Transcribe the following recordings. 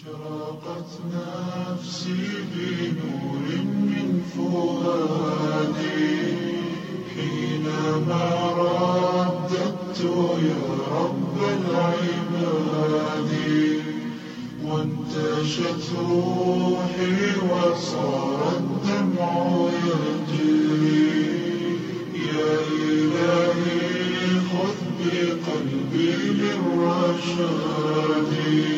أشرقت نفسي بنور من فؤادي حينما رددت يا رب العباد، وانتشت روحي وصار الدمع يجري. يا إلهي خذ بقلبي للرشاد.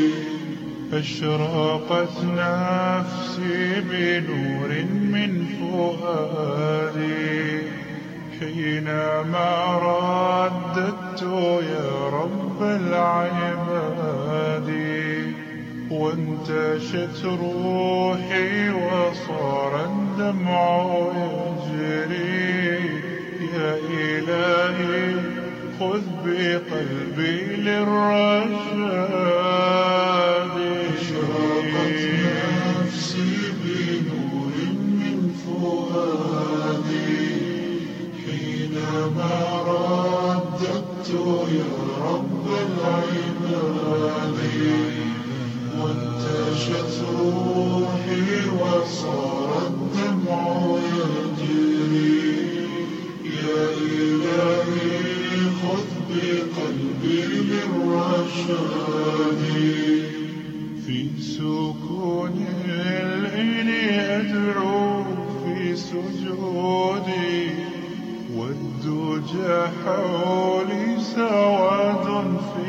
أشرقت نفسي بنور من فؤادي حينما رددت يا رب العباد، وانتشت روحي وصار الدمع يجري. يا إلهي خذ بقلبي للرشاد. أشرقت نفسي بنور من فؤادي حينما رددت يا رب العباد، وانتشت روحي وصار الدمع يجري. يا إلهي خذ بقلبي للرشاد. في سكون الليل أدعو في سجودي، والدجى حولي سواد في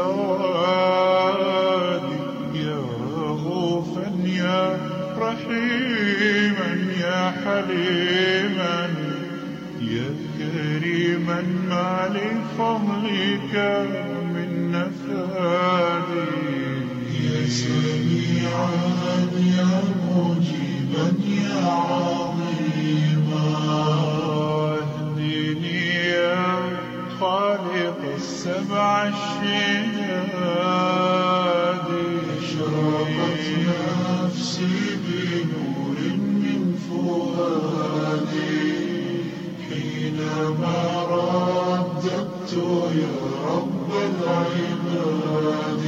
سوادي. يا رؤوفا يا رحيما يا حليما يا كريما ما لفضلك من نفادي. يا سميعا يا مجيبا يا عظيما، اهدني يا خالق السبع الشهاد. أشرقت نفسي بنور من فؤادي حينما رددت يا رب العباد،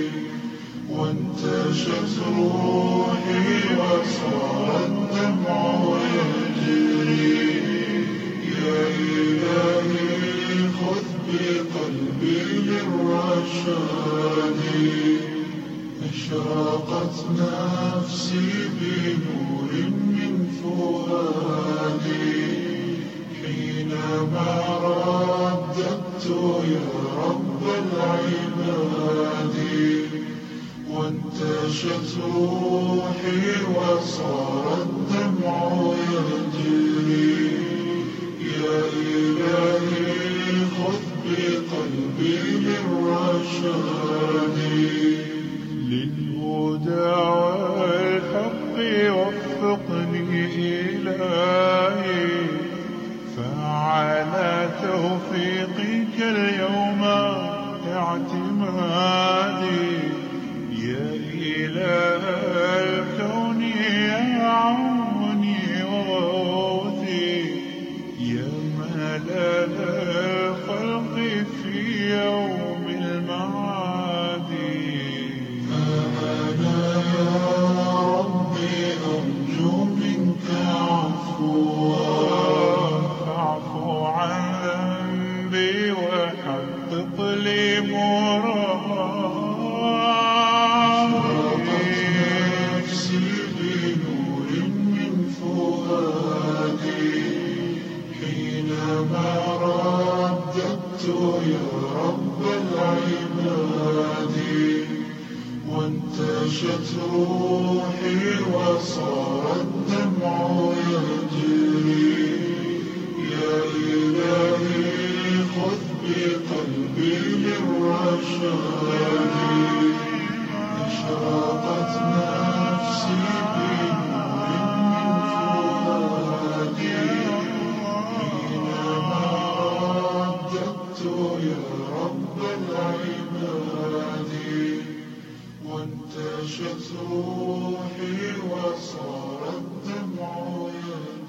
وانتشت روحي وصار الدمع يجري. يا إلهي خذ بقلبي للرشاد. أشرقت نفسي بنور من فؤادي حينما رددت يا رب العباد، وانتشت روحي وصار الدمع يجري. يا إلهي خذ بقلبي للرشاد. للهدى والحق وفقني إلهي، فعلى توفيقك اليوم اعتمادي. يا إله الكون يا عوني وغوثي، يا ملال الخلق في يوم المعاد. فأنا يا ربي أرجو منك عفوا، فاعفو عن ذنبي وحقق لي مرادي. نفسي بنور من فؤادي حينما رددت يا رب العباد، وانتشت روحي وصار الدمع يجري. يا إلهي خذ بقلبي للرشاد. أشرقت نفسي بنور من فؤادي حينما رددت يا رب العباد، وانتشت روحي وصار الدمع يجري.